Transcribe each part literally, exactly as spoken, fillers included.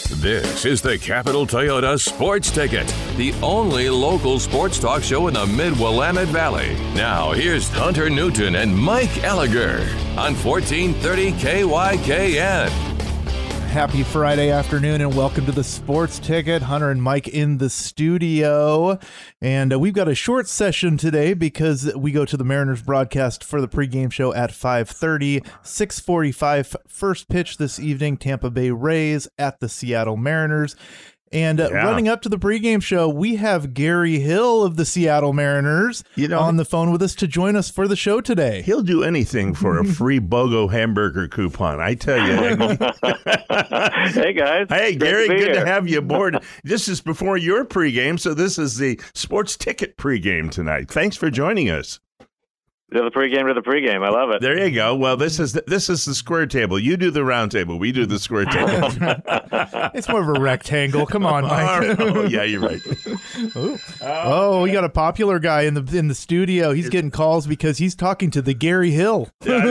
This is the Capital Toyota Sports Ticket, the only local sports talk show in the Mid-Willamette Valley. Now, here's Hunter Newton and Mike Elliger on fourteen thirty K Y K N. Happy Friday afternoon and welcome to the Sports Ticket. Hunter and Mike in the studio. And uh, we've got a short session today because we go to the Mariners broadcast for the pregame show at five thirty. six forty-five first pitch this evening, Tampa Bay Rays at the Seattle Mariners. And uh, yeah. running up to the pregame show, we have Gary Hill of the Seattle Mariners you know, on the phone with us to join us for the show today. He'll do anything for a free BOGO hamburger coupon, I tell you. Hey, guys. Hey, Gary, to good here. to have you aboard. This is before your pregame, so this is the Sports Ticket pregame tonight. Thanks for joining us. To the pregame to the pregame. I love it. There you go. Well, this is the, this is the square table. You do the round table. We do the square table. It's more of a rectangle. Come on, Mike. Oh, yeah, you're right. Oh. oh, we got a popular guy in the in the studio. He's getting calls because he's talking to the Gary Hill.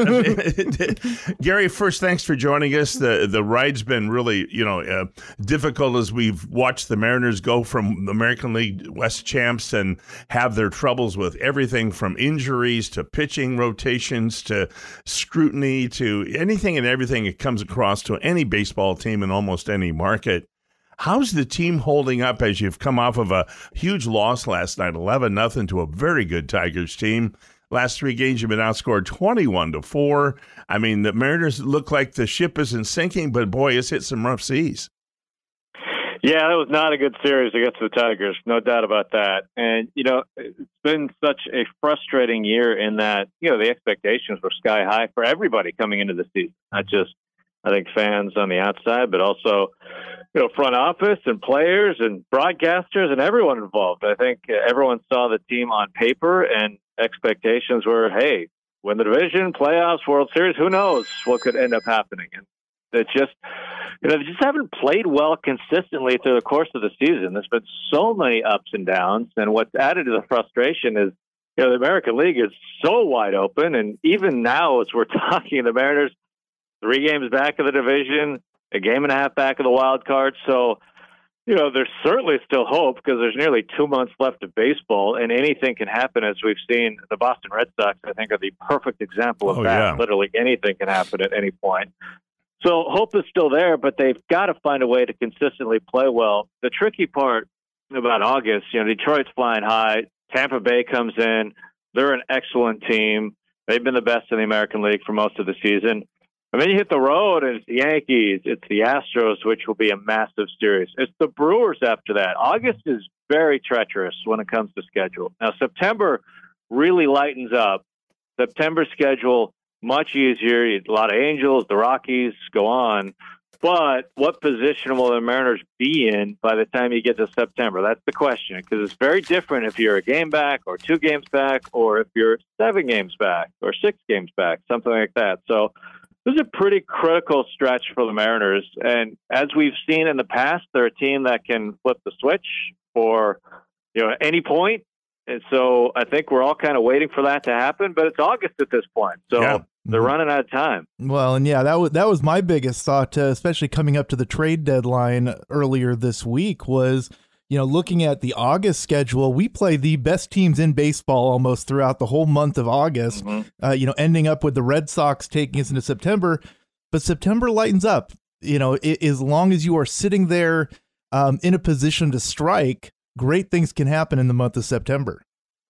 Gary, first, thanks for joining us. The the ride's been really, you know, uh, difficult as we've watched the Mariners go from American League West champs and have their troubles with everything from injuries to pitching rotations to scrutiny to anything and everything it comes across to any baseball team in almost any market. How's the team holding up as you've come off of a huge loss last night, eleven nothing to a very good Tigers team? Last three games you've been outscored twenty-one to four. I mean, the Mariners look like the ship isn't sinking, but boy, it's hit some rough seas. Yeah, that was not a good series against the Tigers, no doubt about that. And, you know, it's been such a frustrating year in that, you know, the expectations were sky high for everybody coming into the season, not just, I think, fans on the outside, but also, you know, front office and players and broadcasters and everyone involved. I think everyone saw the team on paper and expectations were, hey, win the division, playoffs, World Series, who knows what could end up happening. And it's just, you know, they just haven't played well consistently through the course of the season. There's been so many ups and downs, and what's added to the frustration is, you know, the American League is so wide open, and even now, as we're talking, the Mariners three games back of the division, a game and a half back of the wild card. So, you know, there's certainly still hope because there's nearly two months left of baseball, and anything can happen, as we've seen. The Boston Red Sox, I think, are the perfect example of oh, that. Yeah. Literally anything can happen at any point. So hope is still there, but they've got to find a way to consistently play well. The tricky part about August, you know, Detroit's flying high. Tampa Bay comes in. They're an excellent team. They've been the best in the American League for most of the season. And then you hit the road, and it's the Yankees, it's the Astros, which will be a massive series. It's the Brewers after that. August is very treacherous when it comes to schedule. Now, September really lightens up. September schedule, much easier. A lot of Angels, the Rockies, go on. But what position will the Mariners be in by the time you get to September? That's the question, because it's very different if you're a game back or two games back or if you're seven games back or six games back, something like that. So this is a pretty critical stretch for the Mariners. And as we've seen in the past, they're a team that can flip the switch for, you know, any point. And so I think we're all kind of waiting for that to happen, but it's August at this point. So yeah. They're running out of time. Well, and yeah, that was that was my biggest thought, uh, especially coming up to the trade deadline earlier this week, was, you know, looking at the August schedule. We play the best teams in baseball almost throughout the whole month of August, mm-hmm. uh, you know, ending up with the Red Sox taking us into September. But September lightens up, you know, it, as long as you are sitting there um, in a position to strike, great things can happen in the month of September.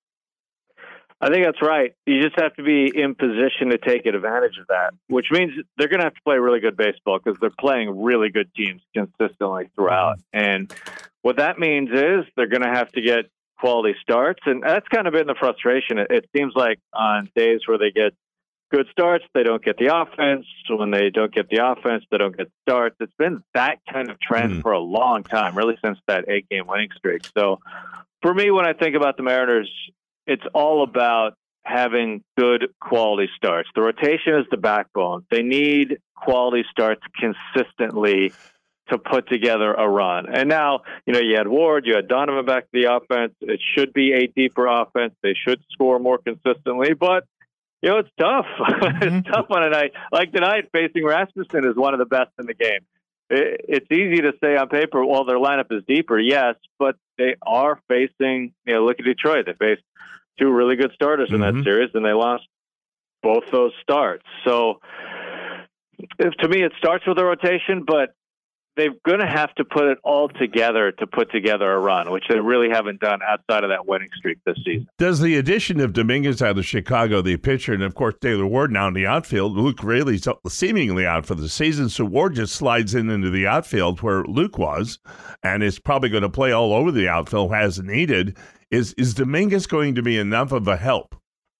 I think that's right. You just have to be in position to take advantage of that, which means they're going to have to play really good baseball because they're playing really good teams consistently throughout. And what that means is they're going to have to get quality starts. And that's kind of been the frustration. It, it seems like on days where they get good starts, they don't get the offense. When they don't get the offense, they don't get starts. It's been that kind of trend mm. for a long time, really since that eight-game winning streak. So for me, when I think about the Mariners, it's all about having good quality starts. The rotation is the backbone. They need quality starts consistently to put together a run. And now, you know, you had Ward, you had Donovan back to the offense. It should be a deeper offense. They should score more consistently, but you know, it's tough. It's tough on a night like tonight. Facing Rasmussen is one of the best in the game. it, it's easy to say on paper, well, their lineup is deeper, yes, but they are facing, you know, look at Detroit. They faced two really good starters in Mm-hmm. that series, and they lost both those starts. So if, to me, it starts with a rotation, but they're going to have to put it all together to put together a run, which they really haven't done outside of that winning streak this season. Does the addition of Dominguez out of Chicago, the pitcher, and of course Taylor Ward now in the outfield, Luke Raley's seemingly out for the season, so Ward just slides in into the outfield where Luke was, and is probably going to play all over the outfield as needed. Is is Dominguez going to be enough of a help?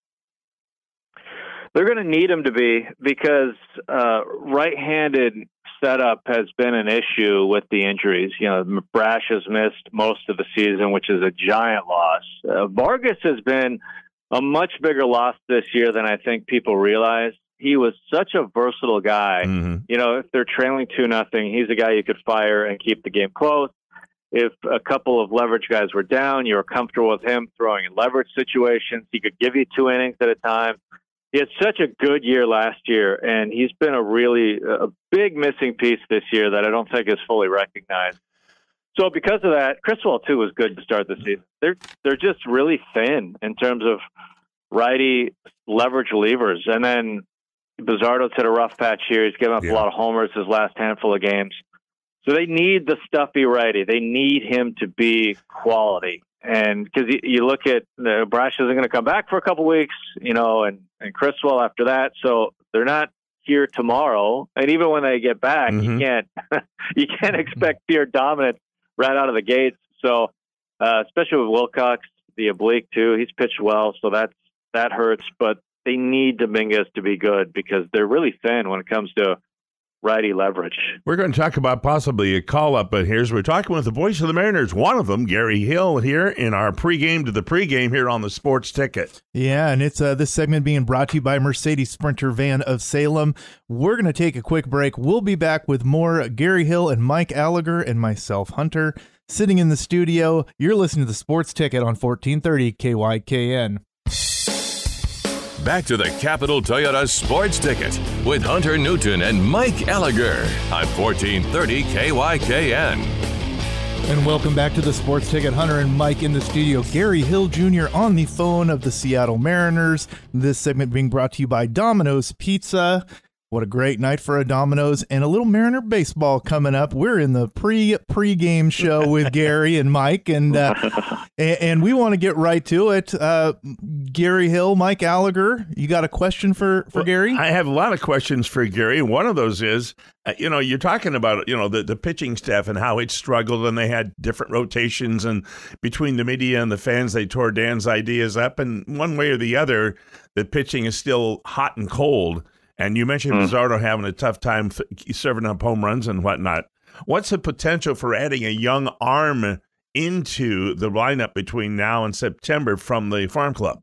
They're going to need him to be, because uh, right-handed setup has been an issue with the injuries. You know, Brash has missed most of the season, which is a giant loss. Uh, Vargas has been a much bigger loss this year than I think people realize. He was such a versatile guy. Mm-hmm. You know, if they're trailing two nothing, he's a guy you could fire and keep the game close. If a couple of leverage guys were down, you were comfortable with him throwing in leverage situations. He could give you two innings at a time. He had such a good year last year, and he's been a really a big missing piece this year that I don't think is fully recognized. So because of that, Criswell, too, was good to start the season. They're they're just really thin in terms of righty leverage levers. And then Bizardo's had a rough patch here. He's given up Yeah. a lot of homers his last handful of games. So they need the stuffy righty. They need him to be quality. And because you, you look at uh, Brash isn't going to come back for a couple weeks, you know, and, and Criswell after that. So they're not here tomorrow. And even when they get back, Mm-hmm. you can't you can't expect pure dominance right out of the gates. So uh, especially with Wilcox, the oblique too, he's pitched well, so that's that hurts. But they need Dominguez to be good because they're really thin when it comes to righty leverage. We're going to talk about possibly a call-up, but here's we're talking with the voice of the Mariners, one of them, Gary Hill, here in our pregame to the pregame here on the Sports Ticket. Yeah, and it's uh, this segment being brought to you by Mercedes Sprinter Van of Salem. We're going to take a quick break. We'll be back with more Gary Hill and Mike Gallagher and myself, Hunter, sitting in the studio. You're listening to the Sports Ticket on fourteen thirty K Y K N. Back to the Capital Toyota Sports Ticket with Hunter Newton and Mike Gallagher on fourteen thirty K Y K N. And welcome back to the Sports Ticket. Hunter and Mike in the studio. Gary Hill Junior on the phone of the Seattle Mariners. This segment being brought to you by Domino's Pizza. What a great night for a Domino's and a little Mariner baseball coming up. We're in the pre pre-game show with Gary and Mike, and uh, and, and we want to get right to it. Uh, Gary Hill, Mike Gallagher, you got a question for, for Well, Gary? I have a lot of questions for Gary. One of those is, uh, you know, you're talking about, you know, the, the pitching staff and how it struggled, and they had different rotations, and between the media and the fans, they tore Dan's ideas up, and one way or the other, the pitching is still hot and cold. And you mentioned mm. Bizardo having a tough time th- serving up home runs and whatnot. What's the potential for adding a young arm into the lineup between now and September from the farm club?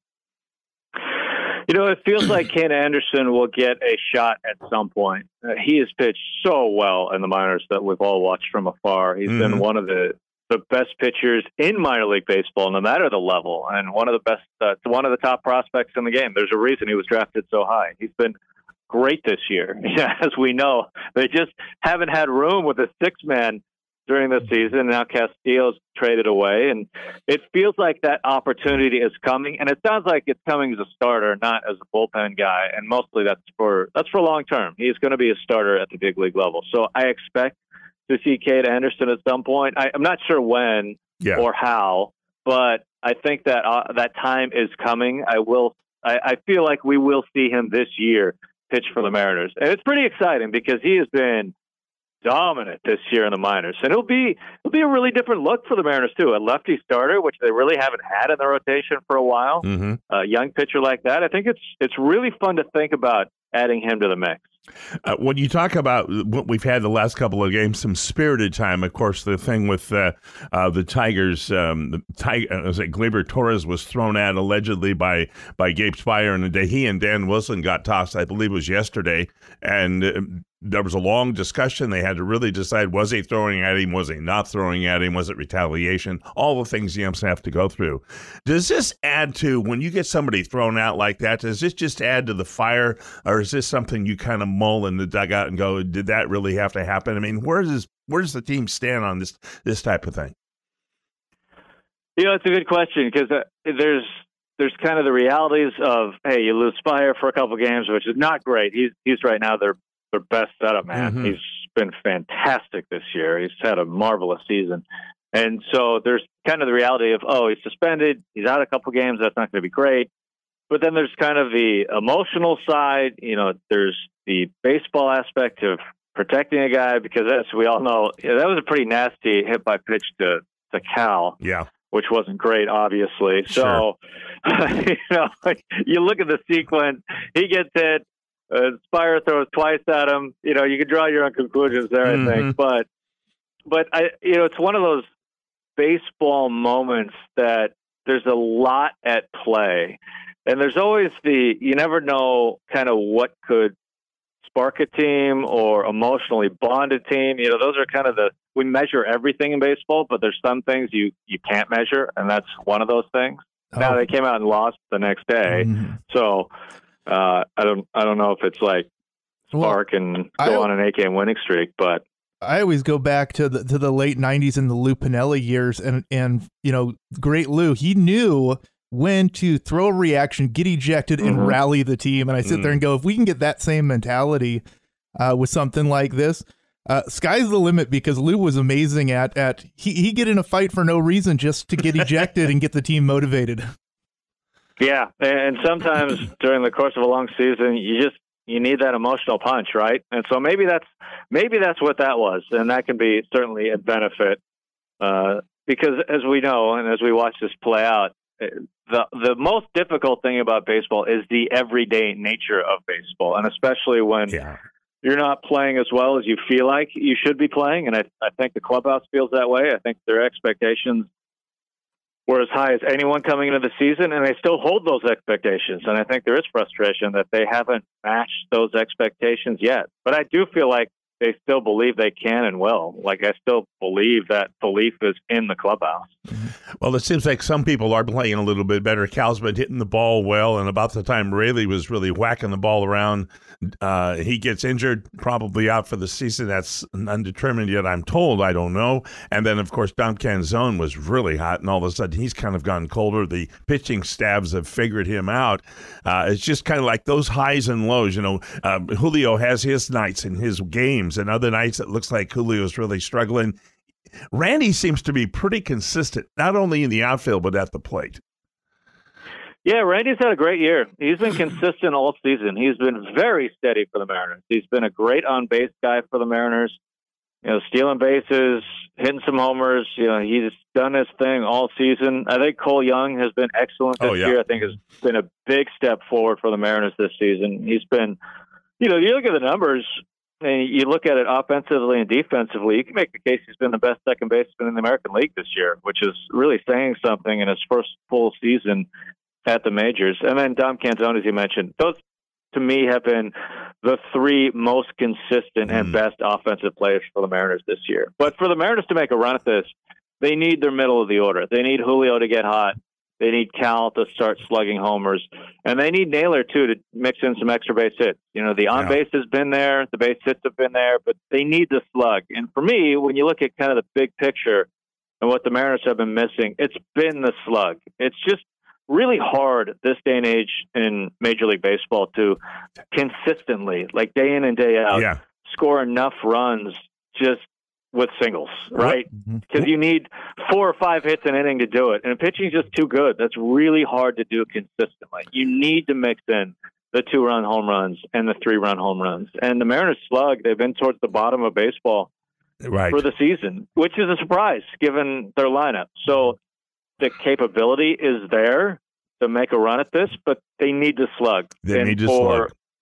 You know, it feels like Ken Anderson will get a shot at some point. Uh, he has pitched so well in the minors that we've all watched from afar. He's mm-hmm. been one of the, the best pitchers in minor league baseball, no matter the level, and one of the best, uh, one of the top prospects in the game. There's a reason he was drafted so high. He's been great this year. As we know, they just haven't had room with a six-man during the season. Now Castillo's traded away, and it feels like that opportunity is coming, and it sounds like it's coming as a starter, not as a bullpen guy, and mostly that's for that's for long term. He's going to be a starter at the big league level. So I expect to see Cade Anderson at some point. I, I'm not sure when yeah. or how, but I think that uh, that time is coming. I will. I, I feel like we will see him this year pitch for the Mariners. And it's pretty exciting because he has been dominant this year in the minors. And it'll be it'll be a really different look for the Mariners, too. A lefty starter, which they really haven't had in the rotation for a while. Mm-hmm. A young pitcher like that. I think it's it's really fun to think about adding him to the mix. Uh, when you talk about what we've had the last couple of games, some spirited time, of course, the thing with uh, uh, the Tigers, um, the Tiger, uh, was it Gleyber Torres was thrown at allegedly by, by Gabe Speier, and the day he and Dan Wilson got tossed, I believe it was yesterday, and uh, there was a long discussion. They had to really decide, was he throwing at him? Was he not throwing at him? Was it retaliation? All the things the umps have to go through. Does this add to, when you get somebody thrown out like that, does this just add to the fire, or is this something you kind of mull in the dugout and go, did that really have to happen? I mean, where does where does the team stand on this this type of thing? You know, it's a good question, because uh, there's there's kind of the realities of, hey, you lose Spire for a couple of games, which is not great. He's he's right now their their best setup man. Mm-hmm. He's been fantastic this year. He's had a marvelous season. And so there's kind of the reality of, oh, he's suspended. He's out a couple of games. That's not going to be great. But then there's kind of the emotional side. You know, there's the baseball aspect of protecting a guy, because as we all know, that was a pretty nasty hit by pitch to, to Cal. Yeah. Which wasn't great, obviously. Sure. So, you know, you look at the sequence, he gets hit, uh, Spire throws twice at him. You know, you can draw your own conclusions there, mm-hmm. I think. But, but I, you know, it's one of those baseball moments that there's a lot at play. And there's always the, you never know kind of what could spark a team or emotionally bond a team. You know, those are kind of the, we measure everything in baseball, but there's some things you, you can't measure, and that's one of those things. Oh. Now they came out and lost the next day, mm-hmm. so uh, I don't I don't know if it's like spark well, and go I, on an eight game winning streak, but I always go back to the to the late nineties and the Lou Piniella years, and and you know, great Lou, he knew when to throw a reaction, get ejected, and mm-hmm. rally the team. And I sit mm-hmm. there and go, if we can get that same mentality uh, with something like this, uh, sky's the limit, because Lou was amazing at, at he, he get in a fight for no reason just to get ejected and get the team motivated. Yeah. And sometimes during the course of a long season, you just, you need that emotional punch, right? And so maybe that's, maybe that's what that was. And that can be certainly a benefit uh, because as we know, and as we watch this play out, the the most difficult thing about baseball is the everyday nature of baseball, and especially when yeah. you're not playing as well as you feel like you should be playing. And I, I think the clubhouse feels that way. I think their expectations were as high as anyone coming into the season, and they still hold those expectations. And I think there is frustration that they haven't matched those expectations yet. But I do feel like they still believe they can and will. Like, I still believe that belief is in the clubhouse. Well, it seems like some people are playing a little bit better. Cal's been hitting the ball well, and about the time Raley was really whacking the ball around, uh, he gets injured, probably out for the season. That's undetermined yet, I'm told. I don't know. And then, of course, Dom Canzone was really hot, and all of a sudden he's kind of gone colder. The pitching stabs have figured him out. Uh, it's just kind of like those highs and lows. You know, uh, Julio has his nights and his games, and other nights it looks like Julio's really struggling. Randy seems to be pretty consistent, not only in the outfield, but at the plate. Yeah, Randy's had a great year. He's been consistent all season. He's been very steady for the Mariners. He's been a great on-base guy for the Mariners. You know, stealing bases, hitting some homers. You know, he's done his thing all season. I think Cole Young has been excellent this oh, yeah. year. I think has been a big step forward for the Mariners this season. He's been, you know, you look at the numbers, and you look at it offensively and defensively, you can make the case he's been the best second baseman in the American League this year, which is really saying something in his first full season at the majors. And then Dom Canzone, as you mentioned, those to me have been the three most consistent mm. and best offensive players for the Mariners this year. But for the Mariners to make a run at this, they need their middle of the order. They need Julio to get hot. They need Cal to start slugging homers. And they need Naylor, too, to mix in some extra base hits. You know, the on-base yeah. has been there. The base hits have been there. But they need the slug. And for me, when you look at kind of the big picture and what the Mariners have been missing, it's been the slug. It's just really hard this day and age in Major League Baseball to consistently, like day in and day out, yeah. score enough runs just with singles, right? Because mm-hmm. you need four or five hits an inning to do it. And pitching is just too good. That's really hard to do consistently. You need to mix in the two-run home runs and the three-run home runs. And the Mariners slug, they've been towards the bottom of baseball right. for the season, which is a surprise given their lineup. So the capability is there to make a run at this, but they need to slug. They and need to for, slug.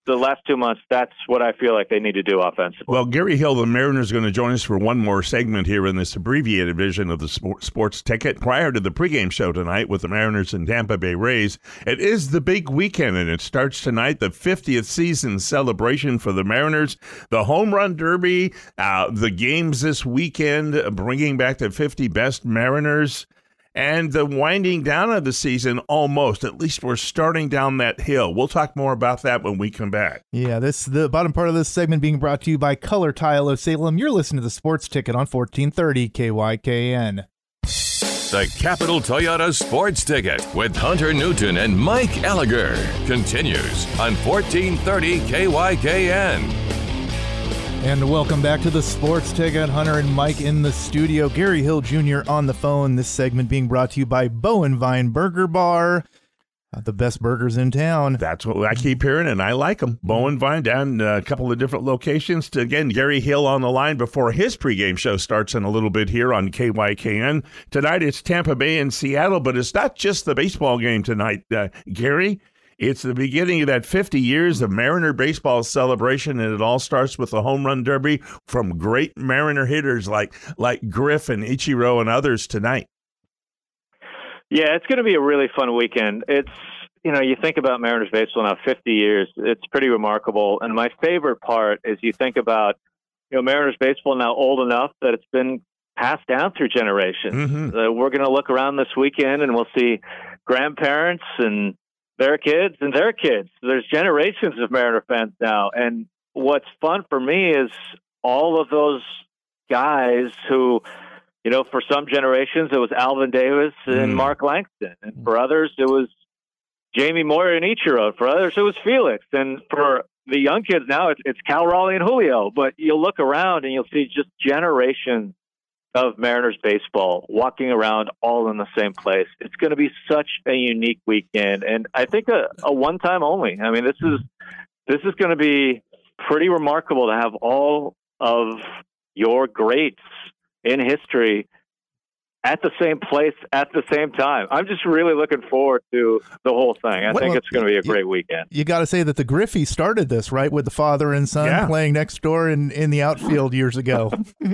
the last two months, that's what I feel like they need to do offensively. Well, Gary Hill, the Mariners, going to join us for one more segment here in this abbreviated version of the Sports Ticket prior to the pregame show tonight with the Mariners and Tampa Bay Rays. It is the big weekend, and it starts tonight, the fiftieth season celebration for the Mariners, the Home Run Derby, uh, the games this weekend, bringing back the fifty best Mariners. And the winding down of the season, almost. At least we're starting down that hill. We'll talk more about that when we come back. Yeah, this the bottom part of this segment being brought to you by Color Tile of Salem. You're listening to the Sports Ticket on fourteen thirty K Y K N. The Capital Toyota Sports Ticket with Hunter Newton and Mike Elliger continues on fourteen thirty K Y K N. And welcome back to the Sports Ticket. Hunter and Mike in the studio. Gary Hill Junior on the phone. This segment being brought to you by Bow and Vine Burger Bar. Uh, the best burgers in town. That's what I keep hearing, and I like them. Bow and Vine down a couple of different locations. To, again, Gary Hill on the line before his pregame show starts in a little bit here on K Y K N. Tonight it's Tampa Bay and Seattle, but it's not just the baseball game tonight, uh, Gary. It's the beginning of that fifty years of Mariner baseball celebration, and it all starts with the Home Run Derby from great Mariner hitters like like Griff and Ichiro and others tonight. Yeah, it's going to be a really fun weekend. It's, you know, you think about Mariners baseball now, fifty years, it's pretty remarkable. And my favorite part is you think about, you know, Mariners baseball now old enough that it's been passed down through generations. Mm-hmm. Uh, we're going to look around this weekend and we'll see grandparents and their kids and their kids. There's generations of Mariner fans now. And what's fun for me is all of those guys who, you know, for some generations, it was Alvin Davis and mm. Mark Langston. And for others, it was Jamie Moyer and Ichiro. For others, it was Felix. And for the young kids now, it's, it's Cal Raleigh and Julio. But you'll look around and you'll see just generations of Mariners baseball walking around all in the same place. It's going to be such a unique weekend, and I think a, a one-time only. I mean, this is this is going to be pretty remarkable to have all of your greats in history at the same place at the same time. I'm just really looking forward to the whole thing. I well, think it's going to be a great you, weekend. You got to say that the Griffey started this, right, with the father and son yeah. playing next door in, in the outfield years ago.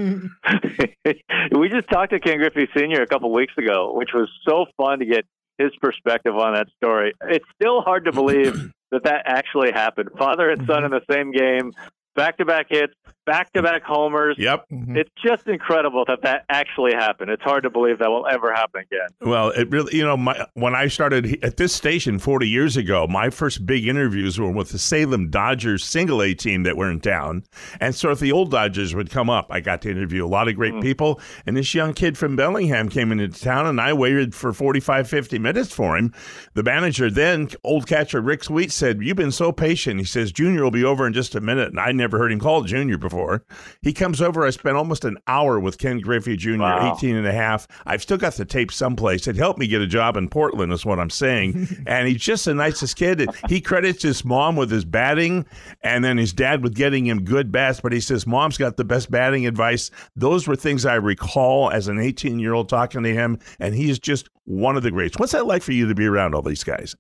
We just talked to Ken Griffey Senior a couple weeks ago, which was so fun to get his perspective on that story. It's still hard to believe that that actually happened. Father and son in the same game, back-to-back hits, back-to-back homers. Yep. It's just incredible that that actually happened. It's hard to believe that will ever happen again. Well, it really, you know, my, when I started at this station forty years ago, my first big interviews were with the Salem Dodgers single A team that were in town. And so if the old Dodgers would come up, I got to interview a lot of great mm. people. And this young kid from Bellingham came into town, and I waited for forty-five, fifty minutes for him. The manager then, old catcher Rick Sweet, said, "You've been so patient." He says, "Junior will be over in just a minute." And I never heard him called Junior before. He comes over. I spent almost an hour with Ken Griffey Junior, wow. eighteen and a half. I've still got the tape someplace. It helped me get a job in Portland is what I'm saying. And he's just the nicest kid. He credits his mom with his batting, and then his dad with getting him good bats. But he says, Mom's got the best batting advice. Those were things I recall as an eighteen-year-old talking to him, and he is just one of the greats. What's that like for you to be around all these guys?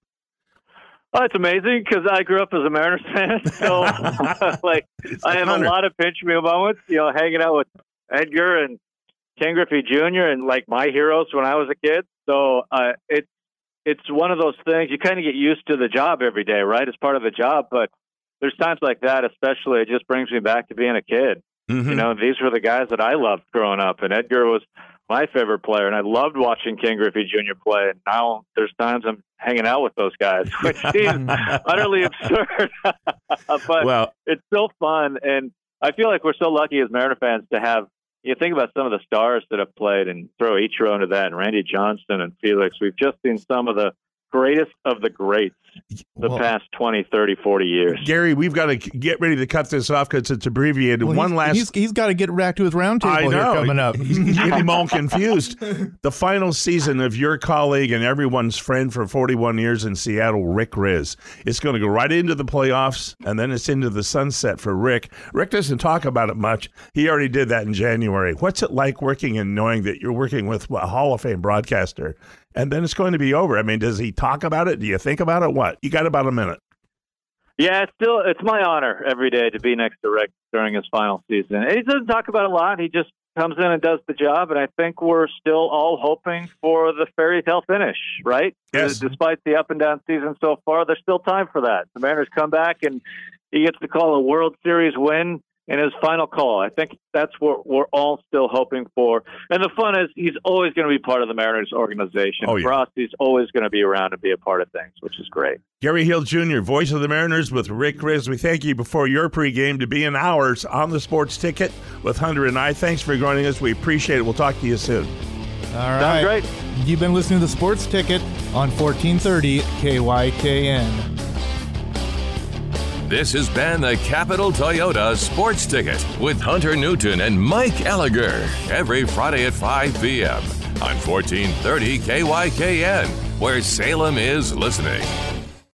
Oh, it's amazing because I grew up as a Mariners fan. So, like, I have a lot of pinch me moments, you know, hanging out with Edgar and Ken Griffey Junior and, like, my heroes when I was a kid. So, uh, it's, it's one of those things you kind of get used to the job every day, right? It's part of the job. But there's times like that, especially, it just brings me back to being a kid. Mm-hmm. You know, these were the guys that I loved growing up. And Edgar was my favorite player, and I loved watching Ken Griffey Junior play. And now there's times I'm hanging out with those guys, which seems utterly absurd. But well, it's so fun, and I feel like we're so lucky as Mariner fans to have. You think about some of the stars that have played, and throw Ichiro into that, and Randy Johnson and Felix. We've just seen some of the greatest of the greats the well, past twenty, thirty, forty years. Gary, we've got to get ready to cut this off because it's abbreviated. Well, One he's, last... He's, he's got to get back to his roundtable here coming up. He's getting him all confused. The final season of your colleague and everyone's friend for forty-one years in Seattle, Rick Rizzs. It's going to go right into the playoffs, and then it's into the sunset for Rick. Rick doesn't talk about it much. He already did that in January. What's it like working and knowing that you're working with a Hall of Fame broadcaster? And then it's going to be over. I mean, does he talk about it? Do you think about it? What? You got about a minute. Yeah, it's still it's my honor every day to be next to Rick during his final season. And he doesn't talk about it a lot. He just comes in and does the job, and I think we're still all hoping for the fairy tale finish, right? Yes. Despite the up and down season so far, there's still time for that. The Mariners come back, and he gets to call a World Series win in his final call. I think that's what we're all still hoping for. And the fun is he's always going to be part of the Mariners organization. Oh, yeah. Frosty's always going to be around and be a part of things, which is great. Gary Hill Junior, voice of the Mariners with Rick Rizzs. We thank you before your pregame to be in ours on the Sports Ticket with Hunter and I. Thanks for joining us. We appreciate it. We'll talk to you soon. All right. Sounds great. You've been listening to the Sports Ticket on fourteen thirty K Y K N. This has been the Capital Toyota Sports Ticket with Hunter Newton and Mike Elliger every Friday at five p.m. on fourteen thirty K Y K N, where Salem is listening.